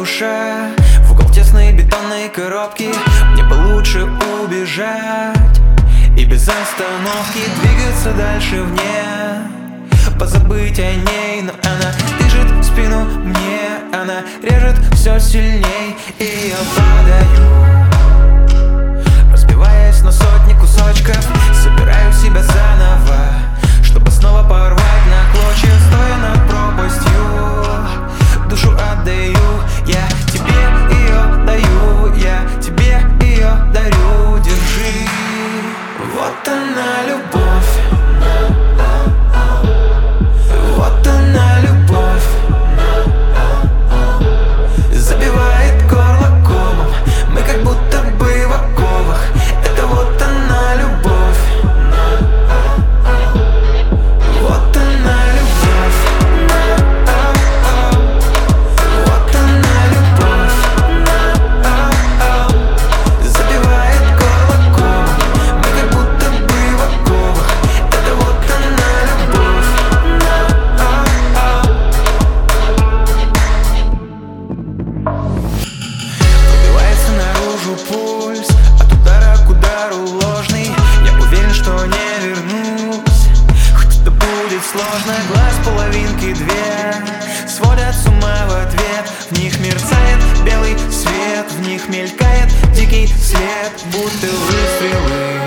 душе, в угол тесной бетонной коробки. Мне бы лучше убежать и без остановки двигаться дальше вне, позабыть о ней. Но она дышит в спину мне, она режет все сильней, и я падаю, разбиваясь на сотни кусочков. Собираю себя заново, чтобы снова порвать на клочья. Стоя над пропастью, душу отдаю. Я тебе ее даю, я тебе ее дарю. Держи, вот она любовь, вот она любовь. Забивает горло комом, мы как будто бы в оковах. Это вот она любовь, вот она любовь, вот она любовь. Забивает горло комом, мы как будто бы в оковах. Это вот она любовь. Пробивается наружу пульс, от удара к удару ложный. Я уверен, что не вернусь, хоть это будет сложно. Глаз половинки две сводят с ума в ответ. В них мерцает белый свет, в них мелькает дикий след, будто выстрелы